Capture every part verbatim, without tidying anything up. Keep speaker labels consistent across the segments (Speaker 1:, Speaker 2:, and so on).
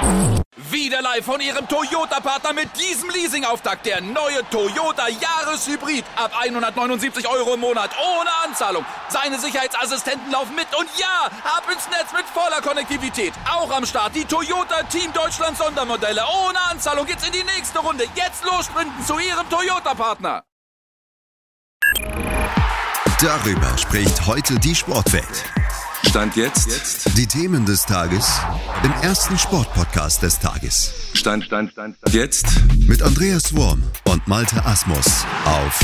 Speaker 1: Wieder live von Ihrem Toyota-Partner mit diesem Leasing-Auftakt. Der neue Toyota Jahreshybrid. Ab hundertneunundsiebzig Euro im Monat. Ohne Anzahlung. Seine Sicherheitsassistenten laufen mit. Und ja, ab ins Netz mit voller Konnektivität. Auch am Start die Toyota Team Deutschland Sondermodelle. Ohne Anzahlung geht's in die nächste Runde. Jetzt los sprinten zu Ihrem Toyota-Partner.
Speaker 2: Darüber spricht heute die Sportwelt.
Speaker 3: Stand jetzt. jetzt.
Speaker 2: Die Themen des Tages im ersten Sportpodcast des Tages.
Speaker 3: Stand, Stand, Stand, Stand. Jetzt.
Speaker 2: Mit Andreas Worm und Malte Asmus auf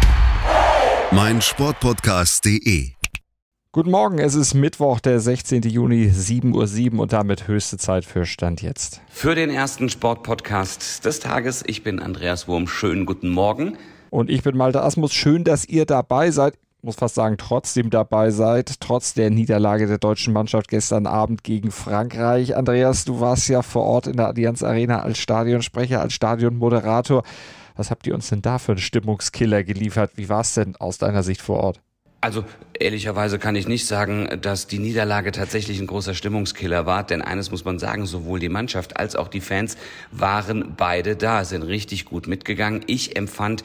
Speaker 2: meinsportpodcast punkt de.
Speaker 4: Guten Morgen, es ist Mittwoch, der sechzehnten Juni, sieben Uhr sieben und damit höchste Zeit für Stand jetzt.
Speaker 5: Für den ersten Sportpodcast des Tages. Ich bin Andreas Worm. Schönen guten Morgen.
Speaker 4: Und ich bin Malte Asmus. Schön, dass ihr dabei seid. Ich muss fast sagen, trotzdem dabei seid, trotz der Niederlage der deutschen Mannschaft gestern Abend gegen Frankreich. Andreas, du warst ja vor Ort in der Allianz Arena als Stadionsprecher, als Stadionmoderator. Was habt ihr uns denn da für einen Stimmungskiller geliefert? Wie war es denn aus deiner Sicht vor Ort?
Speaker 5: Also ehrlicherweise kann ich nicht sagen, dass die Niederlage tatsächlich ein großer Stimmungskiller war, denn eines muss man sagen, sowohl die Mannschaft als auch die Fans waren beide da, sind richtig gut mitgegangen. Ich empfand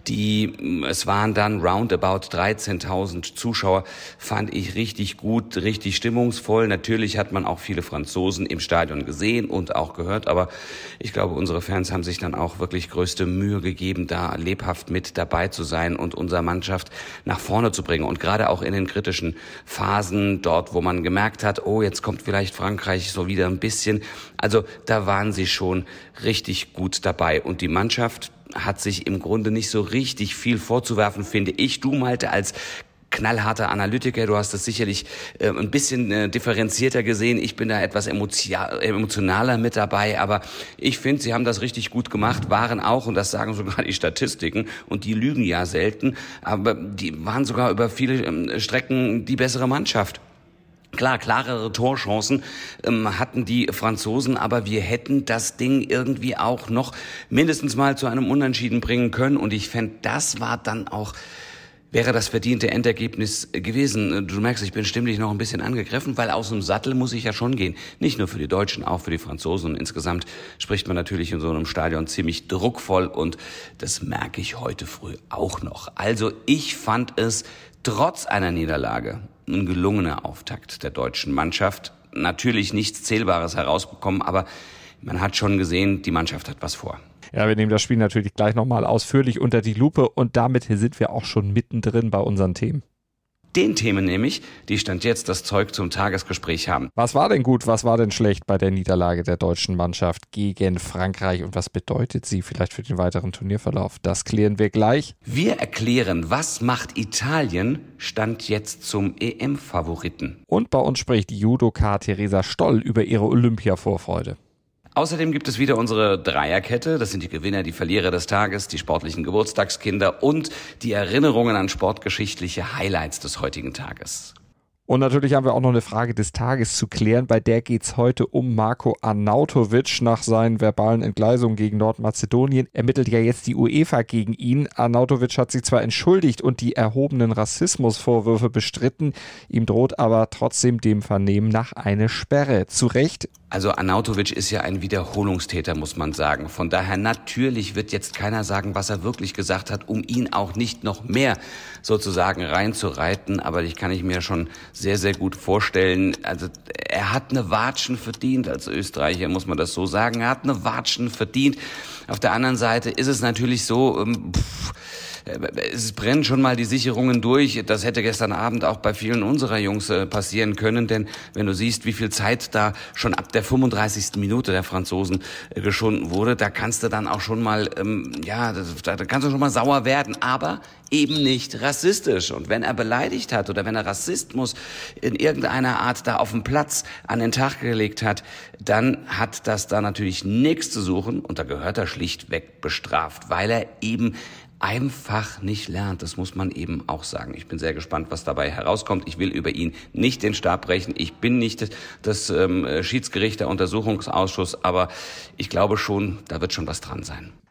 Speaker 5: die, es waren dann roundabout dreizehntausend Zuschauer, fand ich richtig gut, richtig stimmungsvoll. Natürlich hat man auch viele Franzosen im Stadion gesehen und auch gehört, aber ich glaube, unsere Fans haben sich dann auch wirklich größte Mühe gegeben, da lebhaft mit dabei zu sein und unsere Mannschaft nach vorne zu bringen. Und gerade auch in den kritischen Phasen, dort, wo man gemerkt hat, oh, jetzt kommt vielleicht Frankreich so wieder ein bisschen. Also da waren sie schon richtig gut dabei. Und die Mannschaft hat sich im Grunde nicht so richtig viel vorzuwerfen, finde ich. Du, Malte, als knallharter Analytiker, du hast das sicherlich äh, ein bisschen äh, differenzierter gesehen. Ich bin da etwas emotio- emotionaler mit dabei, aber ich finde, sie haben das richtig gut gemacht, waren auch, und das sagen sogar die Statistiken, und die lügen ja selten, aber die waren sogar über viele ähm, Strecken die bessere Mannschaft. Klar, klarere Torchancen ähm, hatten die Franzosen, aber wir hätten das Ding irgendwie auch noch mindestens mal zu einem Unentschieden bringen können, und ich fände, das war dann auch wäre das verdiente Endergebnis gewesen. Du merkst, ich bin stimmlich noch ein bisschen angegriffen, weil aus dem Sattel muss ich ja schon gehen. Nicht nur für die Deutschen, auch für die Franzosen. Und insgesamt spricht man natürlich in so einem Stadion ziemlich druckvoll, und das merke ich heute früh auch noch. Also ich fand es trotz einer Niederlage ein gelungener Auftakt der deutschen Mannschaft. Natürlich nichts Zählbares herausgekommen, aber man hat schon gesehen, die Mannschaft hat was vor.
Speaker 4: Ja, wir nehmen das Spiel natürlich gleich nochmal ausführlich unter die Lupe, und damit sind wir auch schon mittendrin bei unseren Themen.
Speaker 5: Den Themen nämlich, die Stand jetzt das Zeug zum Tagesgespräch haben.
Speaker 4: Was war denn gut, was war denn schlecht bei der Niederlage der deutschen Mannschaft gegen Frankreich, und was bedeutet sie vielleicht für den weiteren Turnierverlauf? Das klären wir gleich.
Speaker 5: Wir erklären, was macht Italien Stand jetzt zum E M-Favoriten.
Speaker 4: Und bei uns spricht Judoka Theresa Stoll über ihre Olympia-Vorfreude.
Speaker 5: Außerdem gibt es wieder unsere Dreierkette. Das sind die Gewinner, die Verlierer des Tages, die sportlichen Geburtstagskinder und die Erinnerungen an sportgeschichtliche Highlights des heutigen Tages.
Speaker 4: Und natürlich haben wir auch noch eine Frage des Tages zu klären. Bei der geht es heute um Marko Arnautovic. Nach seinen verbalen Entgleisungen gegen Nordmazedonien ermittelt ja jetzt die UEFA gegen ihn. Arnautovic hat sich zwar entschuldigt und die erhobenen Rassismusvorwürfe bestritten. Ihm droht aber trotzdem dem Vernehmen nach eine Sperre. Zu Recht.
Speaker 5: Also Arnautovic ist ja ein Wiederholungstäter, muss man sagen. Von daher natürlich wird jetzt keiner sagen, was er wirklich gesagt hat, um ihn auch nicht noch mehr sozusagen reinzureiten. Aber ich kann ich mir schon sehr, sehr gut vorstellen. Also er hat eine Watschen verdient. Als Österreicher muss man das so sagen. Er hat eine Watschen verdient. Auf der anderen Seite ist es natürlich so, pff, es brennen schon mal die Sicherungen durch. Das hätte gestern Abend auch bei vielen unserer Jungs äh, passieren können, denn wenn du siehst, wie viel Zeit da schon ab der fünfunddreißigsten Minute der Franzosen äh, geschunden wurde, da kannst du dann auch schon mal, ähm, ja, da, da kannst du schon mal sauer werden, aber eben nicht rassistisch. Und wenn er beleidigt hat oder wenn er Rassismus in irgendeiner Art da auf dem Platz an den Tag gelegt hat, dann hat das da natürlich nichts zu suchen, und da gehört er schlichtweg bestraft, weil er eben einfach nicht lernt. Das muss man eben auch sagen. Ich bin sehr gespannt, was dabei herauskommt. Ich will über ihn nicht den Stab brechen. Ich bin nicht das, das ähm, Schiedsgericht, der Untersuchungsausschuss, aber ich glaube schon, da wird schon was dran sein.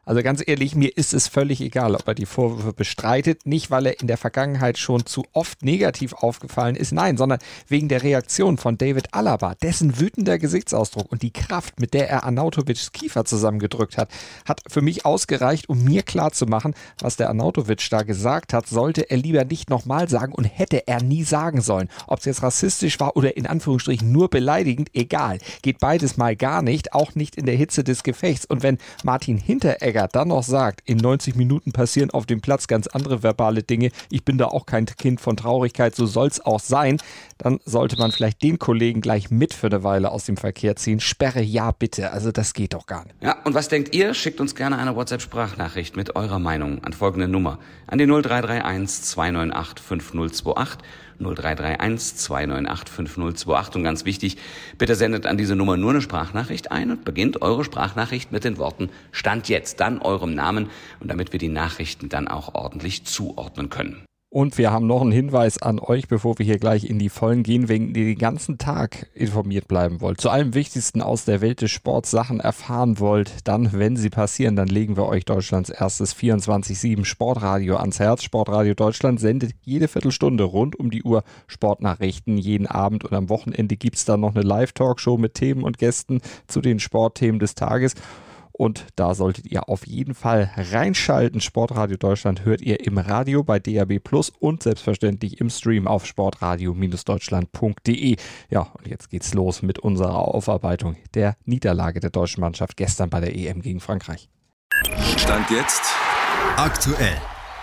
Speaker 4: Also ganz ehrlich, mir ist es völlig egal, ob er die Vorwürfe bestreitet. Nicht, weil er in der Vergangenheit schon zu oft negativ aufgefallen ist, nein, sondern wegen der Reaktion von David Alaba. Dessen wütender Gesichtsausdruck und die Kraft, mit der er Arnautovics Kiefer zusammengedrückt hat, hat für mich ausgereicht, um mir klarzumachen, was der Arnautovic da gesagt hat, sollte er lieber nicht nochmal sagen und hätte er nie sagen sollen. Ob es jetzt rassistisch war oder in Anführungsstrichen nur beleidigend, egal. Geht beides mal gar nicht, auch nicht in der Hitze des Gefechts. Und wenn Martin Hinteregger dann noch sagt, in neunzig Minuten passieren auf dem Platz ganz andere verbale Dinge, ich bin da auch kein Kind von Traurigkeit, so soll's auch sein, dann sollte man vielleicht den Kollegen gleich mit für eine Weile aus dem Verkehr ziehen. Sperre ja bitte, also das geht doch gar nicht.
Speaker 5: Ja, und was denkt ihr? Schickt uns gerne eine WhatsApp-Sprachnachricht mit eurer Meinung an folgende Nummer. An die null drei drei eins zwei neun acht fünf null zwei acht. null drei drei eins zwei neun acht fünf null zwei acht. Und ganz wichtig, bitte sendet an diese Nummer nur eine Sprachnachricht ein und beginnt eure Sprachnachricht mit den Worten Stand jetzt, dann eurem Namen, und damit wir die Nachrichten dann auch ordentlich zuordnen können.
Speaker 4: Und wir haben noch einen Hinweis an euch, bevor wir hier gleich in die Vollen gehen, wenn ihr den ganzen Tag informiert bleiben wollt, zu allem Wichtigsten aus der Welt des Sports Sachen erfahren wollt, dann, wenn sie passieren, dann legen wir euch Deutschlands erstes vierundzwanzig sieben Sportradio ans Herz. Sportradio Deutschland sendet jede Viertelstunde rund um die Uhr Sportnachrichten jeden Abend, und am Wochenende gibt es dann noch eine Live-Talkshow mit Themen und Gästen zu den Sportthemen des Tages. Und da solltet ihr auf jeden Fall reinschalten. Sportradio Deutschland hört ihr im Radio bei D A B Plus und selbstverständlich im Stream auf sportradio Deutschland punkt de. Ja, und jetzt geht's los mit unserer Aufarbeitung der Niederlage der deutschen Mannschaft gestern bei der E M gegen Frankreich.
Speaker 3: Stand jetzt
Speaker 2: Aktuell.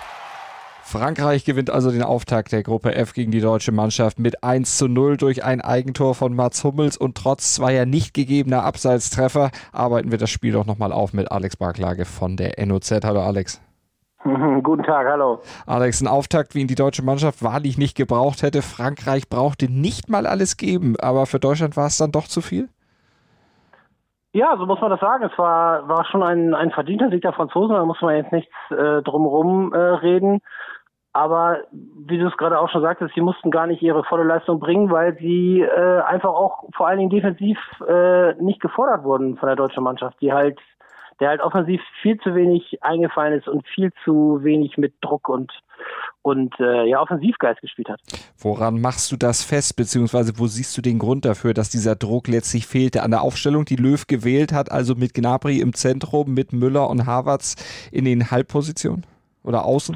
Speaker 4: Frankreich gewinnt also den Auftakt der Gruppe F gegen die deutsche Mannschaft mit eins zu null durch ein Eigentor von Mats Hummels, und trotz zweier nicht gegebener Abseitstreffer arbeiten wir das Spiel doch nochmal auf mit Alex Barklage von der N O Z. Hallo Alex.
Speaker 6: Guten Tag, hallo.
Speaker 4: Alex, ein Auftakt, wie ihn die deutsche Mannschaft wahrlich nicht gebraucht hätte. Frankreich brauchte nicht mal alles geben, aber für Deutschland war es dann doch zu viel?
Speaker 6: Ja, so muss man das sagen. Es war, war schon ein, ein verdienter Sieg der Franzosen, da muss man jetzt nichts äh, drumherum äh, reden. Aber wie du es gerade auch schon sagtest, sie mussten gar nicht ihre volle Leistung bringen, weil sie äh, einfach auch vor allen Dingen defensiv äh, nicht gefordert wurden von der deutschen Mannschaft, die halt, der halt offensiv viel zu wenig eingefallen ist und viel zu wenig mit Druck und und äh, ja Offensivgeist gespielt hat.
Speaker 4: Woran machst du das fest, beziehungsweise wo siehst du den Grund dafür, dass dieser Druck letztlich fehlte? An der Aufstellung, die Löw gewählt hat, also mit Gnabry im Zentrum, mit Müller und Havertz in den Halbpositionen oder außen?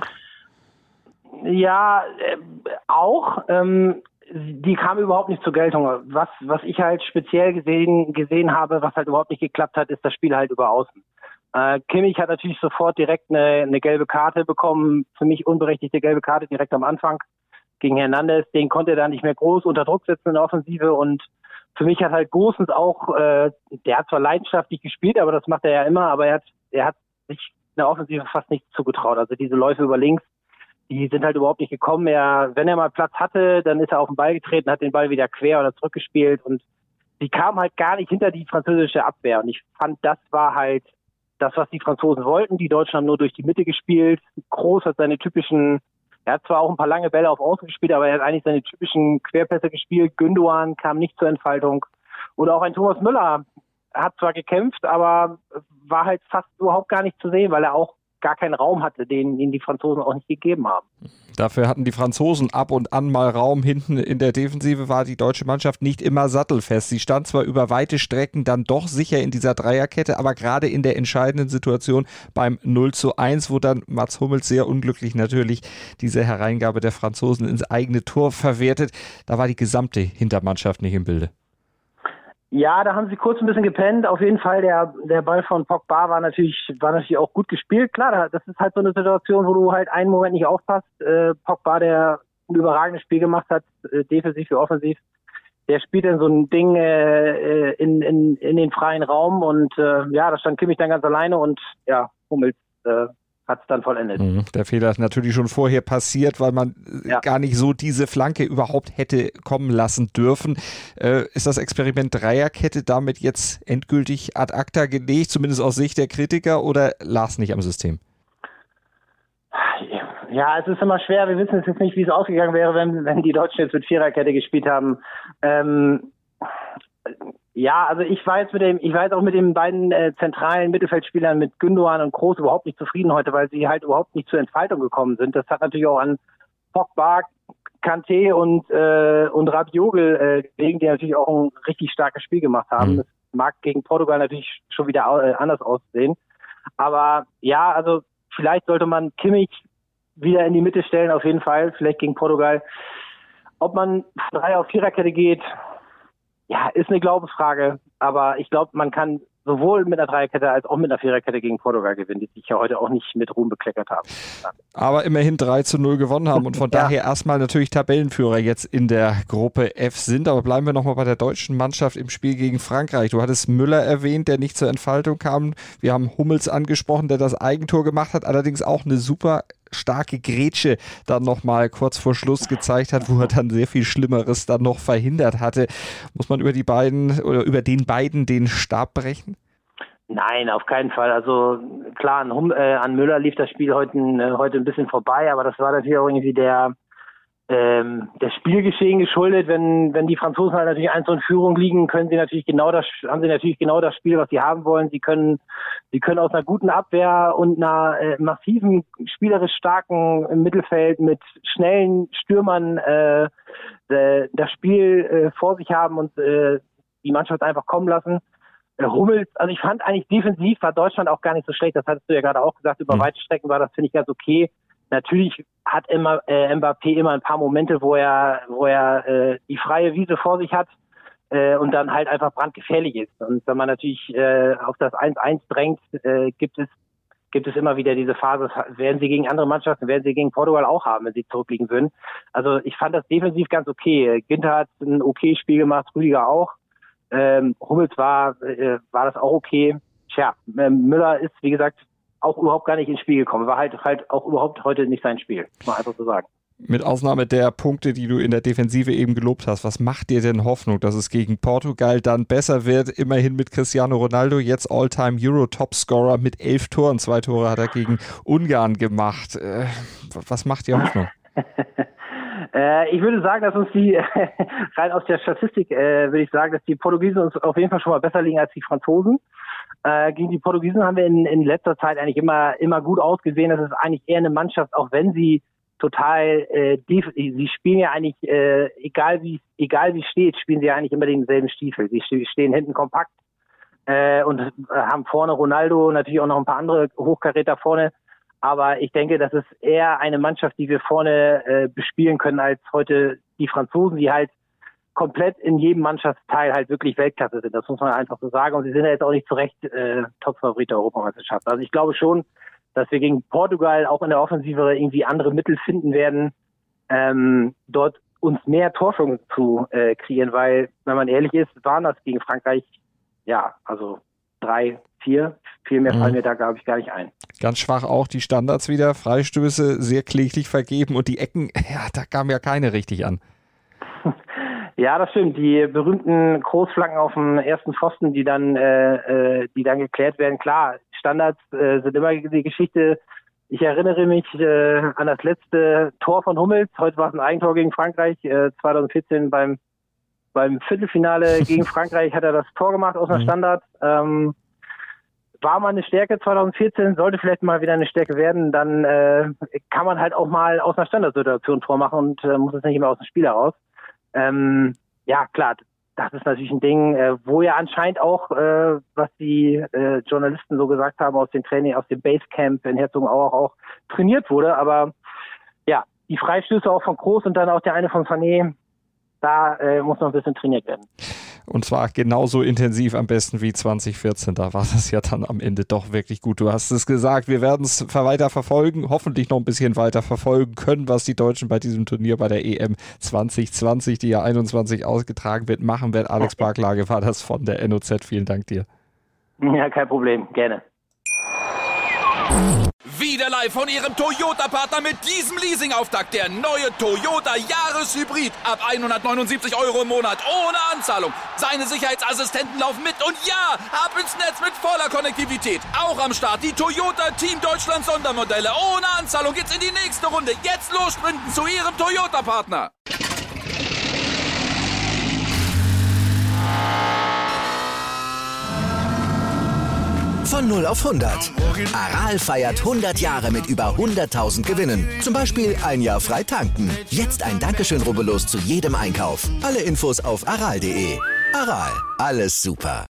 Speaker 6: Ja, äh, auch. Ähm, die kam überhaupt nicht zur Geltung. Was was ich halt speziell gesehen gesehen habe, was halt überhaupt nicht geklappt hat, ist das Spiel halt über außen. Äh, Kimmich hat natürlich sofort direkt eine, eine gelbe Karte bekommen, für mich unberechtigte gelbe Karte direkt am Anfang gegen Hernandez. Den konnte er dann nicht mehr groß unter Druck setzen in der Offensive, und für mich hat halt Gosens auch, äh, der hat zwar leidenschaftlich gespielt, aber das macht er ja immer, aber er hat er hat sich in der Offensive fast nichts zugetraut. Also diese Läufe über links, die sind halt überhaupt nicht gekommen. Er, wenn er mal Platz hatte, dann ist er auf den Ball getreten, hat den Ball wieder quer oder zurückgespielt, und die kam halt gar nicht hinter die französische Abwehr. Und ich fand, das war halt das, was die Franzosen wollten. Die Deutschen haben nur durch die Mitte gespielt. Kroos hat seine typischen, er hat zwar auch ein paar lange Bälle auf Außen gespielt, aber er hat eigentlich seine typischen Querpässe gespielt. Gündoğan kam nicht zur Entfaltung. Und auch ein Thomas Müller hat zwar gekämpft, aber war halt fast überhaupt gar nicht zu sehen, weil er auch gar keinen Raum hatte, den ihnen die Franzosen auch nicht gegeben haben.
Speaker 4: Dafür hatten die Franzosen ab und an mal Raum. Hinten in der Defensive war die deutsche Mannschaft nicht immer sattelfest. Sie stand zwar über weite Strecken dann doch sicher in dieser Dreierkette, aber gerade in der entscheidenden Situation beim null zu eins, wo dann Mats Hummels sehr unglücklich natürlich diese Hereingabe der Franzosen ins eigene Tor verwertet, da war die gesamte Hintermannschaft nicht im Bilde.
Speaker 6: Ja, da haben sie kurz ein bisschen gepennt. Auf jeden Fall, der der Ball von Pogba war natürlich war natürlich auch gut gespielt. Klar, das ist halt so eine Situation, wo du halt einen Moment nicht aufpasst. Äh, Pogba, der ein überragendes Spiel gemacht hat, äh, defensiv wie offensiv, der spielt dann so ein Ding äh, in, in in den freien Raum, und äh, ja, da stand Kimmich dann ganz alleine, und ja, Hummels äh, hat es dann vollendet.
Speaker 4: Mhm. Der Fehler ist natürlich schon vorher passiert, weil man ja. gar nicht so diese Flanke überhaupt hätte kommen lassen dürfen. Äh, ist das Experiment Dreierkette damit jetzt endgültig ad acta gelegt, zumindest aus Sicht der Kritiker, oder lag es nicht am System?
Speaker 6: Ja, es ist immer schwer. Wir wissen jetzt nicht, wie es ausgegangen wäre, wenn, wenn die Deutschen jetzt mit Viererkette gespielt haben. Ähm, Ja, also ich war jetzt mit dem, ich war jetzt auch mit den beiden äh, zentralen Mittelfeldspielern mit Gündoğan und Kroos überhaupt nicht zufrieden heute, weil sie halt überhaupt nicht zur Entfaltung gekommen sind. Das hat natürlich auch an Pogba, Kanté und äh, und Rabiot äh, gelegen, die natürlich auch ein richtig starkes Spiel gemacht haben. Mhm. Das mag gegen Portugal natürlich schon wieder äh, anders aussehen. Aber ja, also vielleicht sollte man Kimmich wieder in die Mitte stellen, auf jeden Fall, vielleicht gegen Portugal. Ob man von drei auf Viererkette geht, ja, ist eine Glaubensfrage, aber ich glaube, man kann sowohl mit einer Dreierkette als auch mit einer Viererkette gegen Portugal gewinnen, die sich ja heute auch nicht mit Ruhm bekleckert haben.
Speaker 4: Aber immerhin drei zu null gewonnen haben und von ja. daher erstmal natürlich Tabellenführer jetzt in der Gruppe F sind. Aber bleiben wir nochmal bei der deutschen Mannschaft im Spiel gegen Frankreich. Du hattest Müller erwähnt, der nicht zur Entfaltung kam. Wir haben Hummels angesprochen, der das Eigentor gemacht hat, allerdings auch eine super starke Grätsche dann nochmal kurz vor Schluss gezeigt hat, wo er dann sehr viel Schlimmeres dann noch verhindert hatte. Muss man über die beiden oder über den beiden den Stab brechen?
Speaker 6: Nein, auf keinen Fall. Also klar, an, hum, äh, an Müller lief das Spiel heute, äh, heute ein bisschen vorbei, aber das war natürlich auch irgendwie der ähm, der Spielgeschehen geschuldet. Wenn wenn die Franzosen halt natürlich eins in Führung liegen, können sie natürlich genau das haben sie natürlich genau das Spiel, was sie haben wollen. Sie können sie können aus einer guten Abwehr und einer äh, massiven spielerisch starken im Mittelfeld mit schnellen Stürmern äh, äh, das Spiel äh, vor sich haben und äh, die Mannschaft einfach kommen lassen. Hummels, also ich fand eigentlich defensiv war Deutschland auch gar nicht so schlecht, das hattest du ja gerade auch gesagt, über mhm. weite Strecken war das, finde ich, ganz okay. Natürlich hat immer äh, Mbappé immer ein paar Momente, wo er wo er äh, die freie Wiese vor sich hat äh, und dann halt einfach brandgefährlich ist. Und wenn man natürlich äh, auf das eins eins drängt, äh, gibt es gibt es immer wieder diese Phase, werden sie gegen andere Mannschaften, werden sie gegen Portugal auch haben, wenn sie zurückliegen würden. Also ich fand das defensiv ganz okay. Ginter hat ein okay Spiel gemacht, Rüdiger auch. Ähm, Hummels war äh, war das auch okay. Tja, äh, Müller ist, wie gesagt, auch überhaupt gar nicht ins Spiel gekommen. War halt halt auch überhaupt heute nicht sein Spiel, muss man einfach so sagen.
Speaker 4: Mit Ausnahme der Punkte, die du in der Defensive eben gelobt hast, was macht dir denn Hoffnung, dass es gegen Portugal dann besser wird? Immerhin mit Cristiano Ronaldo, jetzt All-Time-Euro-Topscorer mit elf Toren. Zwei Tore hat er gegen Ungarn gemacht. Äh, was macht dir Hoffnung?
Speaker 6: Ich würde sagen, dass uns die, rein aus der Statistik, äh, würde ich sagen, dass die Portugiesen uns auf jeden Fall schon mal besser liegen als die Franzosen. Äh, gegen die Portugiesen haben wir in, in letzter Zeit eigentlich immer, immer gut ausgesehen. Das ist eigentlich eher eine Mannschaft, auch wenn sie total, äh, def- sie spielen ja eigentlich, äh, egal wie, egal wie steht, spielen sie ja eigentlich immer denselben Stiefel. Sie stehen hinten kompakt, äh, und äh, haben vorne Ronaldo, natürlich auch noch ein paar andere Hochkaräter vorne. Aber ich denke, das ist eher eine Mannschaft, die wir vorne äh, bespielen können, als heute die Franzosen, die halt komplett in jedem Mannschaftsteil halt wirklich Weltklasse sind. Das muss man einfach so sagen. Und sie sind ja jetzt auch nicht zu Recht äh, Topfavorit der Europameisterschaft. Also ich glaube schon, dass wir gegen Portugal auch in der Offensive irgendwie andere Mittel finden werden, ähm, dort uns mehr Torchancen zu äh, kreieren. Weil, wenn man ehrlich ist, waren das gegen Frankreich, ja, also drei, vier, viel mehr fallen mir da, glaube ich, gar nicht ein.
Speaker 4: Ganz schwach auch die Standards wieder, Freistöße sehr kläglich vergeben und die Ecken, ja, da kam ja keine richtig an.
Speaker 6: Ja, das stimmt. Die berühmten Großflanken auf dem ersten Pfosten, die dann, äh, äh, die dann geklärt werden. Klar, Standards äh, sind immer die Geschichte. Ich erinnere mich äh, an das letzte Tor von Hummels. Heute war es ein Eigentor gegen Frankreich. Äh, zwanzig vierzehn beim beim Viertelfinale gegen Frankreich hat er das Tor gemacht aus einer Standard. Ähm, war mal eine Stärke zwanzig vierzehn, sollte vielleicht mal wieder eine Stärke werden. Dann äh, kann man halt auch mal aus einer Standardsituation ein Tor machen und äh, muss es nicht immer aus dem Spiel heraus. Ähm, ja, klar, das ist natürlich ein Ding, äh, wo ja anscheinend auch, äh, was die äh, Journalisten so gesagt haben, aus dem Training, aus dem Basecamp in Herzogenaurach auch trainiert wurde. Aber ja, die Freistöße auch von Kroos und dann auch der eine von Sané, da äh, muss noch ein bisschen trainiert werden.
Speaker 4: Und zwar genauso intensiv am besten wie zwanzig vierzehn. Da war das ja dann am Ende doch wirklich gut. Du hast es gesagt, wir werden es weiter verfolgen, hoffentlich noch ein bisschen weiter verfolgen können, was die Deutschen bei diesem Turnier bei der E M zwanzig zwanzig, die ja einundzwanzig ausgetragen wird, machen werden. Alex Barklage war das von der N O Z. Vielen Dank dir.
Speaker 6: Ja, kein Problem. Gerne.
Speaker 1: Wieder live von Ihrem Toyota-Partner mit diesem Leasing-Auftakt. Der neue Toyota Jahreshybrid. Ab hundertneunundsiebzig Euro im Monat. Ohne Anzahlung. Seine Sicherheitsassistenten laufen mit. Und ja, ab ins Netz mit voller Konnektivität. Auch am Start die Toyota Team Deutschland Sondermodelle. Ohne Anzahlung geht's in die nächste Runde. Jetzt los sprinten zu Ihrem Toyota-Partner.
Speaker 7: Von null auf hundert. Aral feiert hundert Jahre mit über hunderttausend Gewinnen. Zum Beispiel ein Jahr frei tanken. Jetzt ein Dankeschön, rubbellos zu jedem Einkauf. Alle Infos auf aral punkt de. Aral, alles super.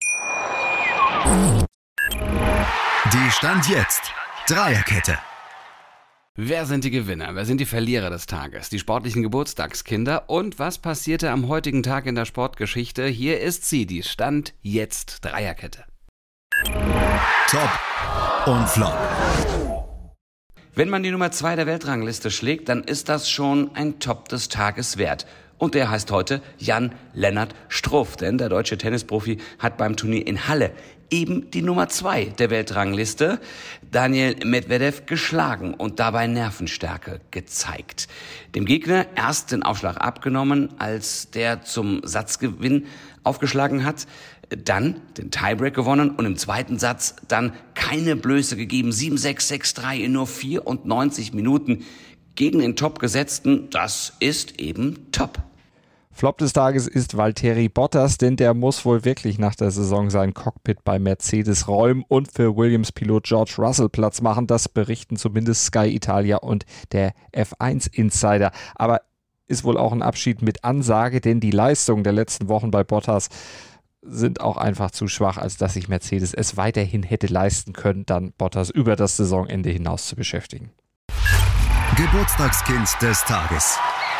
Speaker 2: Die Stand jetzt Dreierkette.
Speaker 5: Wer sind die Gewinner? Wer sind die Verlierer des Tages? Die sportlichen Geburtstagskinder. Und was passierte am heutigen Tag in der Sportgeschichte? Hier ist sie, die Stand jetzt Dreierkette.
Speaker 2: Top und Flop.
Speaker 5: Wenn man die Nummer zwei der Weltrangliste schlägt, dann ist das schon ein Top des Tages wert. Und der heißt heute Jan-Lennart Struff, denn der deutsche Tennisprofi hat beim Turnier in Halle eben die Nummer zwei der Weltrangliste, Daniil Medvedev, geschlagen und dabei Nervenstärke gezeigt. Dem Gegner erst den Aufschlag abgenommen, als der zum Satzgewinn aufgeschlagen hat, dann den Tiebreak gewonnen und im zweiten Satz dann keine Blöße gegeben. sieben sechs, sechs drei in nur vierundneunzig Minuten gegen den Top-Gesetzten. Das ist eben top.
Speaker 4: Flop des Tages ist Valtteri Bottas, denn der muss wohl wirklich nach der Saison sein Cockpit bei Mercedes räumen und für Williams-Pilot George Russell Platz machen. Das berichten zumindest Sky Italia und der F eins Insider. Aber ist wohl auch ein Abschied mit Ansage, denn die Leistungen der letzten Wochen bei Bottas sind auch einfach zu schwach, als dass sich Mercedes es weiterhin hätte leisten können, dann Bottas über das Saisonende hinaus zu beschäftigen.
Speaker 2: Geburtstagskind des Tages.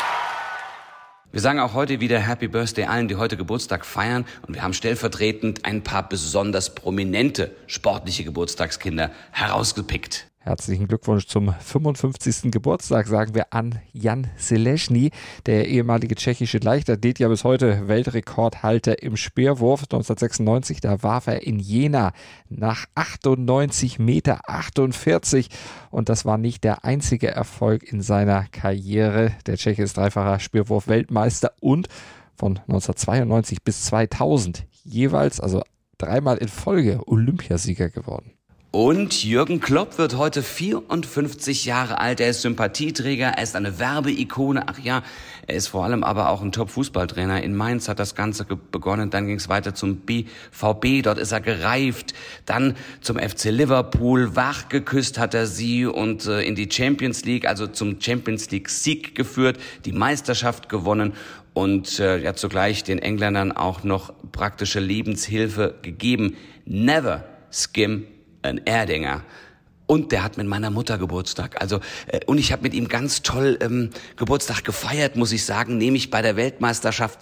Speaker 5: Wir sagen auch heute wieder Happy Birthday allen, die heute Geburtstag feiern. Und wir haben stellvertretend ein paar besonders prominente sportliche Geburtstagskinder herausgepickt.
Speaker 4: Herzlichen Glückwunsch zum fünfundfünfzigsten Geburtstag, sagen wir an Jan Selezny, der ehemalige tschechische Leichtathlet, ja bis heute Weltrekordhalter im Speerwurf. neunzehnhundertsechsundneunzig, da warf er in Jena nach achtundneunzig Meter achtundvierzig und das war nicht der einzige Erfolg in seiner Karriere. Der Tscheche ist dreifacher Speerwurf-Weltmeister und von neunzehnhundertzweiundneunzig bis zweitausend jeweils, also dreimal in Folge Olympiasieger geworden.
Speaker 5: Und Jürgen Klopp wird heute vierundfünfzig Jahre alt. Er ist Sympathieträger, er ist eine Werbeikone. Ach ja, er ist vor allem aber auch ein Top-Fußballtrainer. In Mainz hat das Ganze begonnen, dann ging es weiter zum B V B. Dort ist er gereift. Dann zum F C Liverpool. Wachgeküsst hat er sie und äh, in die Champions League, also zum Champions League-Sieg geführt, die Meisterschaft gewonnen und äh, ja zugleich den Engländern auch noch praktische Lebenshilfe gegeben. Never skim ein Erdinger. Und der hat mit meiner Mutter Geburtstag. Also äh, und ich habe mit ihm ganz toll ähm, Geburtstag gefeiert, muss ich sagen, nämlich bei der Weltmeisterschaft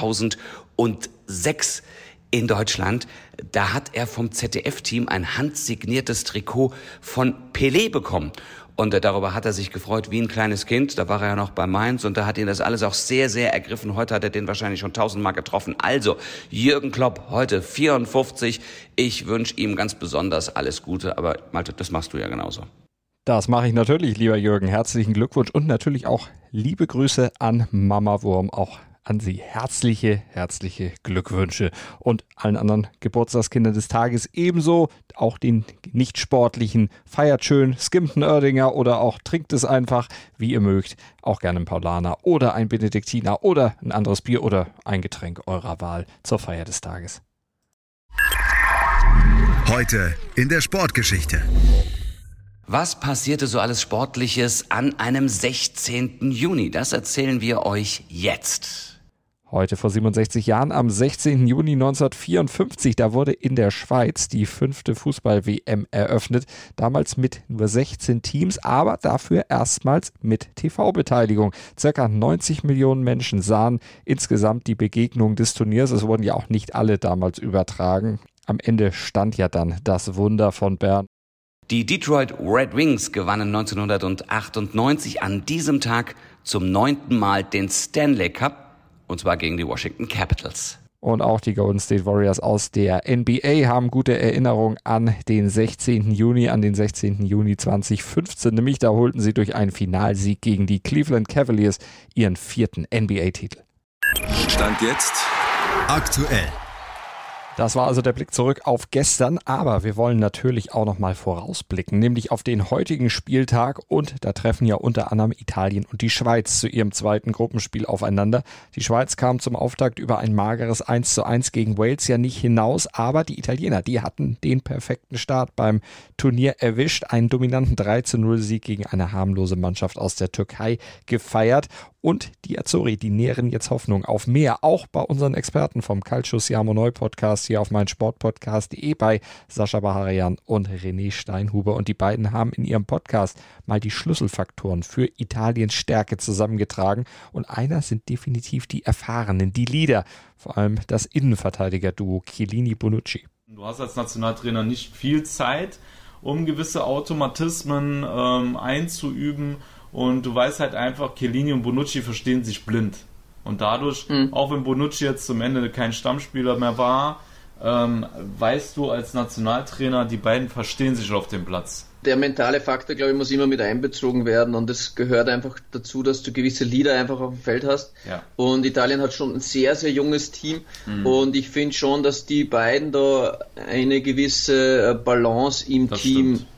Speaker 5: zweitausendsechs in Deutschland. Da hat er vom Z D F-Team ein handsigniertes Trikot von Pelé bekommen. Und äh, darüber hat er sich gefreut wie ein kleines Kind. Da war er ja noch bei Mainz und da hat ihn das alles auch sehr, sehr ergriffen. Heute hat er den wahrscheinlich schon tausendmal getroffen. Also, Jürgen Klopp, heute vierundfünfzig. Ich wünsche ihm ganz besonders alles Gute. Aber Malte, das machst du ja genauso.
Speaker 4: Das mache ich natürlich, lieber Jürgen. Herzlichen Glückwunsch und natürlich auch liebe Grüße an Mama Wurm, auch an Sie. Herzliche, herzliche Glückwünsche. Und allen anderen Geburtstagskindern des Tages ebenso, auch den nicht-sportlichen, feiert schön, skimmt einen Oerdinger oder auch trinkt es einfach, wie ihr mögt. Auch gerne ein Paulaner oder ein Benediktiner oder ein anderes Bier oder ein Getränk eurer Wahl zur Feier des Tages.
Speaker 2: Heute in der Sportgeschichte.
Speaker 5: Was passierte so alles Sportliches an einem sechzehnten Juni? Das erzählen wir euch jetzt.
Speaker 4: Heute vor siebenundsechzig Jahren, am sechzehnten Juni neunzehnhundertvierundfünfzig, da wurde in der Schweiz die fünfte Fußball-W M eröffnet. Damals mit nur sechzehn Teams, aber dafür erstmals mit T V-Beteiligung. Circa neunzig Millionen Menschen sahen insgesamt die Begegnung des Turniers. Es wurden ja auch nicht alle damals übertragen. Am Ende stand ja dann das Wunder von Bern.
Speaker 5: Die Detroit Red Wings gewannen neunzehnhundertachtundneunzig an diesem Tag zum neunten Mal den Stanley Cup. Und zwar gegen die Washington Capitals.
Speaker 4: Und auch die Golden State Warriors aus der N B A haben gute Erinnerung an den sechzehnten Juni, an den sechzehnten Juni zweitausendfünfzehn. Nämlich da holten sie durch einen Finalsieg gegen die Cleveland Cavaliers ihren vierten N B A-Titel.
Speaker 3: Stand jetzt
Speaker 2: aktuell.
Speaker 4: Das war also der Blick zurück auf gestern, aber wir wollen natürlich auch noch mal vorausblicken, nämlich auf den heutigen Spieltag, und da treffen ja unter anderem Italien und die Schweiz zu ihrem zweiten Gruppenspiel aufeinander. Die Schweiz kam zum Auftakt über ein mageres eins zu eins gegen Wales ja nicht hinaus, aber die Italiener, die hatten den perfekten Start beim Turnier erwischt, einen dominanten drei zu null Sieg gegen eine harmlose Mannschaft aus der Türkei gefeiert. Und die Azzurri, die nähren jetzt Hoffnung auf mehr, auch bei unseren Experten vom Calcio Siamo Noi Podcast hier auf meinsportpodcast punkt de, bei Sascha Baharian und René Steinhuber. Und die beiden haben in ihrem Podcast mal die Schlüsselfaktoren für Italiens Stärke zusammengetragen. Und einer sind definitiv die Erfahrenen, die Leader, vor allem das Innenverteidiger-Duo Chiellini-Bonucci.
Speaker 8: Du hast als Nationaltrainer nicht viel Zeit, um gewisse Automatismen ähm, einzuüben. Und du weißt halt einfach, Chiellini und Bonucci verstehen sich blind. Und dadurch, mhm. auch wenn Bonucci jetzt zum Ende kein Stammspieler mehr war, ähm, weißt du als Nationaltrainer, die beiden verstehen sich auf dem Platz.
Speaker 9: Der mentale Faktor, glaube ich, muss immer mit einbezogen werden, und es gehört einfach dazu, dass du gewisse Leader einfach auf dem Feld hast. Ja. Und Italien hat schon ein sehr, sehr junges Team, mhm. und ich finde schon, dass die beiden da eine gewisse Balance im das Team stimmt.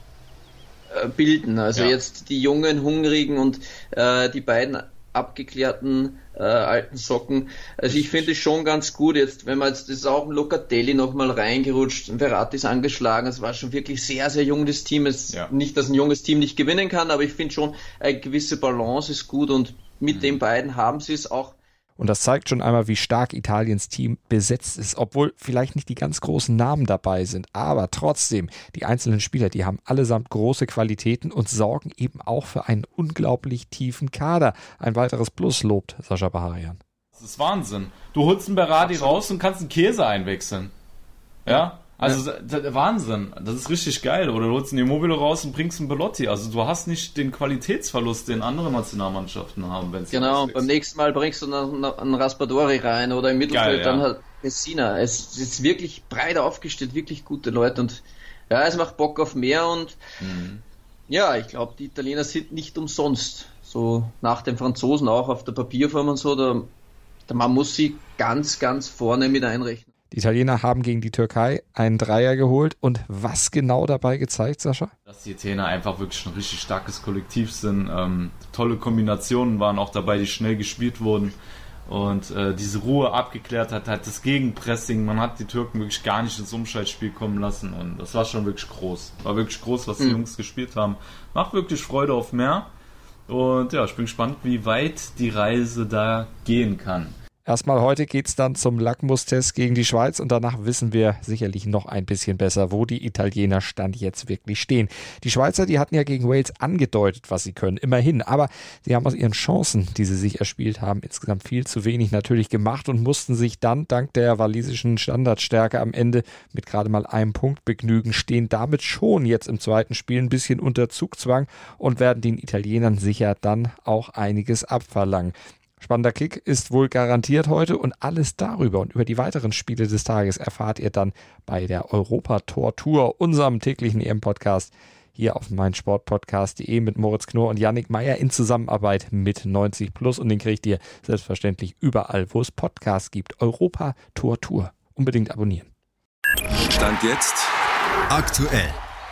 Speaker 9: bilden. Also ja. jetzt die jungen, hungrigen und äh, die beiden abgeklärten äh, alten Socken. Also ich finde es schon ganz gut jetzt, wenn man jetzt, das ist auch ein Locatelli nochmal reingerutscht, ein Verratti ist angeschlagen, es war schon wirklich sehr, sehr junges Team. Es ja. Nicht, dass ein junges Team nicht gewinnen kann, aber ich finde schon, eine gewisse Balance ist gut, und mit mhm. den beiden haben sie es auch.
Speaker 4: Und das zeigt schon einmal, wie stark Italiens Team besetzt ist, obwohl vielleicht nicht die ganz großen Namen dabei sind. Aber trotzdem, die einzelnen Spieler, die haben allesamt große Qualitäten und sorgen eben auch für einen unglaublich tiefen Kader. Ein weiteres Plus lobt Sascha Baharian.
Speaker 8: Das ist Wahnsinn. Du holst einen Berardi raus und kannst einen Käse einwechseln. Ja? Also ja. Wahnsinn, das ist richtig geil. Oder du holst einen Immobile raus und bringst einen Belotti. Also du hast nicht den Qualitätsverlust, den andere Nationalmannschaften haben. Wenn's
Speaker 9: genau, und beim nächsten Mal bringst du einen, einen Raspadori rein oder im Mittelfeld geil, dann ja. halt Messina. Es ist wirklich breit aufgestellt, wirklich gute Leute, und ja, es macht Bock auf mehr, und mhm. ja, ich glaube, die Italiener sind nicht umsonst. So nach den Franzosen auch auf der Papierform und so, da, da man muss sie ganz, ganz vorne mit einrechnen.
Speaker 4: Die Italiener haben gegen die Türkei einen Dreier geholt, und was genau dabei gezeigt, Sascha?
Speaker 8: Dass die Italiener einfach wirklich ein richtig starkes Kollektiv sind. Ähm, tolle Kombinationen waren auch dabei, die schnell gespielt wurden, und äh, diese Ruhe abgeklärt hat, hat das Gegenpressing. Man hat die Türken wirklich gar nicht ins Umschaltspiel kommen lassen, und das war schon wirklich groß. War wirklich groß, was die mhm. Jungs gespielt haben. Macht wirklich Freude auf mehr, und ja, ich bin gespannt, wie weit die Reise da gehen kann.
Speaker 4: Erstmal heute geht es dann zum Lackmustest gegen die Schweiz, und danach wissen wir sicherlich noch ein bisschen besser, wo die Italiener Stand jetzt wirklich stehen. Die Schweizer, die hatten ja gegen Wales angedeutet, was sie können, immerhin, aber sie haben aus ihren Chancen, die sie sich erspielt haben, insgesamt viel zu wenig natürlich gemacht und mussten sich dann dank der walisischen Standardstärke am Ende mit gerade mal einem Punkt begnügen, stehen damit schon jetzt im zweiten Spiel ein bisschen unter Zugzwang und werden den Italienern sicher dann auch einiges abverlangen. Spannender Kick ist wohl garantiert heute, und alles darüber und über die weiteren Spiele des Tages erfahrt ihr dann bei der Europa-Tor-Tour, unserem täglichen E M-Podcast hier auf meinsportpodcast punkt de mit Moritz Knorr und Yannick Meyer in Zusammenarbeit mit neunzig plus, und den kriegt ihr selbstverständlich überall, wo es Podcasts gibt. Europa-Tor-Tour. Unbedingt abonnieren.
Speaker 3: Stand jetzt
Speaker 2: aktuell.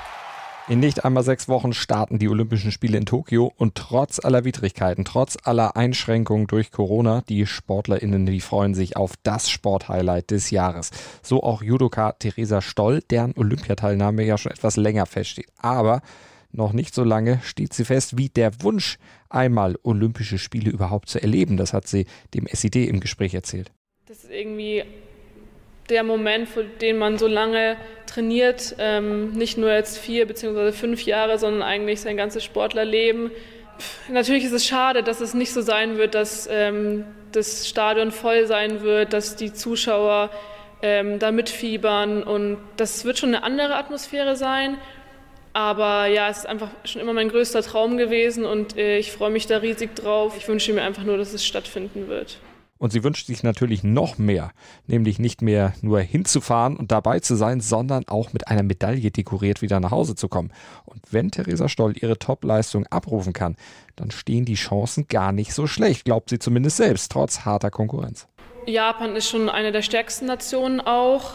Speaker 4: In nicht einmal sechs Wochen starten die Olympischen Spiele in Tokio, und trotz aller Widrigkeiten, trotz aller Einschränkungen durch Corona, die SportlerInnen, die freuen sich auf das Sporthighlight des Jahres. So auch Judoka Theresa Stoll, deren Olympiateilnahme ja schon etwas länger feststeht. Aber noch nicht so lange steht sie fest, wie der Wunsch, einmal Olympische Spiele überhaupt zu erleben. Das hat sie dem S I D im Gespräch erzählt.
Speaker 10: Das ist irgendwie der Moment, für den man so lange trainiert, ähm, nicht nur jetzt vier bzw. fünf Jahre, sondern eigentlich sein ganzes Sportlerleben. Pff, natürlich ist es schade, dass es nicht so sein wird, dass ähm, das Stadion voll sein wird, dass die Zuschauer ähm, da mitfiebern, und das wird schon eine andere Atmosphäre sein. Aber ja, es ist einfach schon immer mein größter Traum gewesen, und äh, ich freue mich da riesig drauf. Ich wünsche mir einfach nur, dass es stattfinden wird.
Speaker 4: Und sie wünscht sich natürlich noch mehr, nämlich nicht mehr nur hinzufahren und dabei zu sein, sondern auch mit einer Medaille dekoriert wieder nach Hause zu kommen. Und wenn Theresa Stoll ihre Topleistung abrufen kann, dann stehen die Chancen gar nicht so schlecht, glaubt sie zumindest selbst, trotz harter Konkurrenz.
Speaker 10: Japan ist schon eine der stärksten Nationen auch.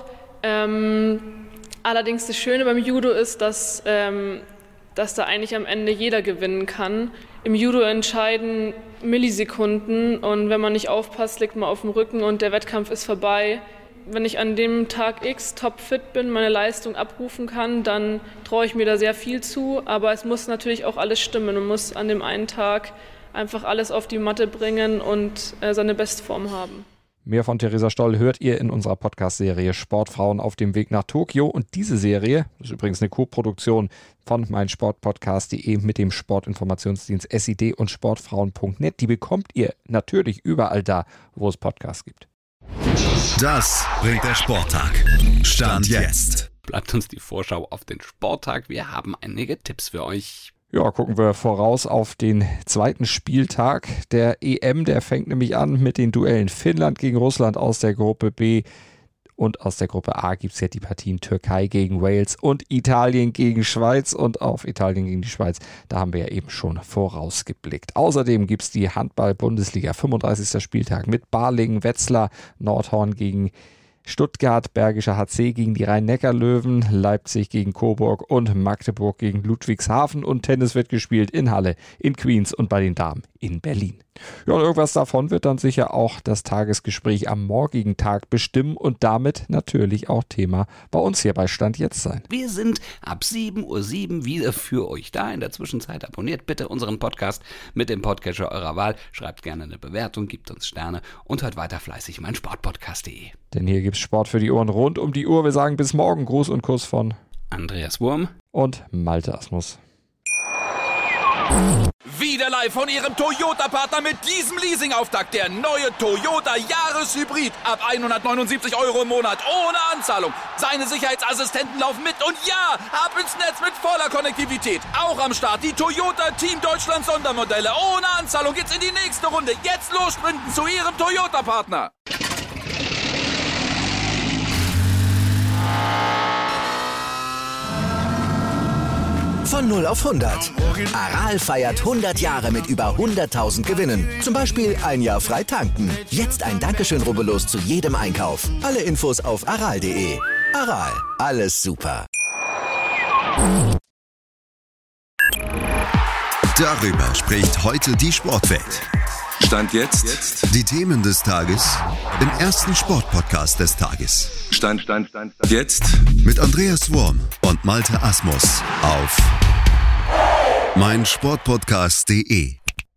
Speaker 10: Ähm, allerdings das Schöne beim Judo ist, dass, ähm, dass da eigentlich am Ende jeder gewinnen kann. Im Judo entscheiden Millisekunden und wenn man nicht aufpasst, liegt man auf dem Rücken und der Wettkampf ist vorbei. Wenn ich an dem Tag X topfit bin, meine Leistung abrufen kann, dann traue ich mir da sehr viel zu. Aber es muss natürlich auch alles stimmen. Man muss an dem einen Tag einfach alles auf die Matte bringen und äh, seine Bestform haben.
Speaker 4: Mehr von Theresa Stoll hört ihr in unserer Podcast-Serie Sportfrauen auf dem Weg nach Tokio. Und diese Serie, das ist übrigens eine Co-Produktion von meinsportpodcast punkt de mit dem Sportinformationsdienst S I D und sportfrauen punkt net, die bekommt ihr natürlich überall da, wo es Podcasts gibt.
Speaker 2: Das bringt der Sporttag. Stand jetzt.
Speaker 11: Bleibt uns die Vorschau auf den Sporttag. Wir haben einige Tipps für euch.
Speaker 4: Ja, gucken wir voraus auf den zweiten Spieltag der E M. Der fängt nämlich an mit den Duellen Finnland gegen Russland aus der Gruppe B. Und aus der Gruppe A gibt es ja die Partien Türkei gegen Wales und Italien gegen Schweiz. Und auf Italien gegen die Schweiz, da haben wir ja eben schon vorausgeblickt. Außerdem gibt es die Handball-Bundesliga, fünfunddreißigster Spieltag mit Balingen, Wetzlar, Nordhorn gegen Stuttgart, Bergischer H C gegen die Rhein-Neckar-Löwen, Leipzig gegen Coburg und Magdeburg gegen Ludwigshafen. Und Tennis wird gespielt in Halle, in Queens und bei den Damen in Berlin. Ja, und irgendwas davon wird dann sicher auch das Tagesgespräch am morgigen Tag bestimmen und damit natürlich auch Thema bei uns hier bei Stand Jetzt sein.
Speaker 11: Wir sind ab sieben Uhr sieben wieder für euch da. In der Zwischenzeit abonniert bitte unseren Podcast mit dem Podcatcher eurer Wahl. Schreibt gerne eine Bewertung, gebt uns Sterne und hört weiter fleißig mein Sportpodcast punkt de.
Speaker 4: Denn hier gibt's Sport für die Ohren rund um die Uhr. Wir sagen bis morgen. Gruß und Kuss von
Speaker 11: Andreas Wurm
Speaker 4: und Malte Asmus.
Speaker 1: Wieder live von Ihrem Toyota-Partner mit diesem Leasing-Auftakt. Der neue Toyota Jahreshybrid. Ab hundertneunundsiebzig Euro im Monat. Ohne Anzahlung. Seine Sicherheitsassistenten laufen mit. Und ja, ab ins Netz mit voller Konnektivität. Auch am Start die Toyota Team Deutschland Sondermodelle. Ohne Anzahlung geht's in die nächste Runde. Jetzt los sprinten zu Ihrem Toyota-Partner.
Speaker 7: Von null auf hundert. Aral feiert hundert Jahre mit über hunderttausend Gewinnen. Zum Beispiel ein Jahr frei tanken. Jetzt ein Dankeschön, rubbellos zu jedem Einkauf. Alle Infos auf aral punkt de. Aral, alles super.
Speaker 2: Darüber spricht heute die Sportwelt.
Speaker 3: Stand jetzt.
Speaker 2: Die Themen des Tages im ersten Sportpodcast des Tages.
Speaker 3: Stand, Stand, Stand, Stand. Jetzt.
Speaker 2: Mit Andreas Worm und Malte Asmus auf meinsportpodcast punkt de.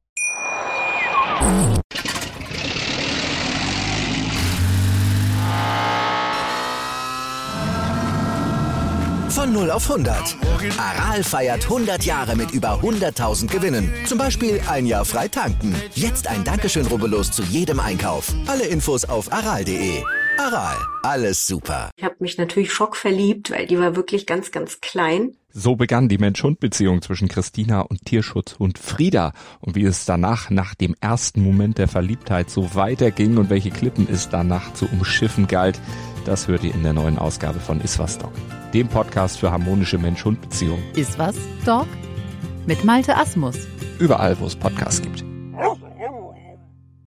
Speaker 7: Von null auf hundert. Aral feiert hundert Jahre mit über hunderttausend Gewinnen. Zum Beispiel ein Jahr frei tanken. Jetzt ein Dankeschön, rubbellos zu jedem Einkauf. Alle Infos auf aral punkt de. Aral, alles super.
Speaker 12: Ich habe mich natürlich schockverliebt, weil die war wirklich ganz, ganz klein.
Speaker 4: So begann die Mensch-Hund-Beziehung zwischen Christina und Tierschutzhund Frieda. Und wie es danach, nach dem ersten Moment der Verliebtheit, so weiterging und welche Klippen es danach zu umschiffen galt, das hört ihr in der neuen Ausgabe von Iswas Dog, dem Podcast für harmonische Mensch-Hund-Beziehungen.
Speaker 13: Iswas Dog? Mit Malte Asmus.
Speaker 4: Überall, wo es Podcasts gibt.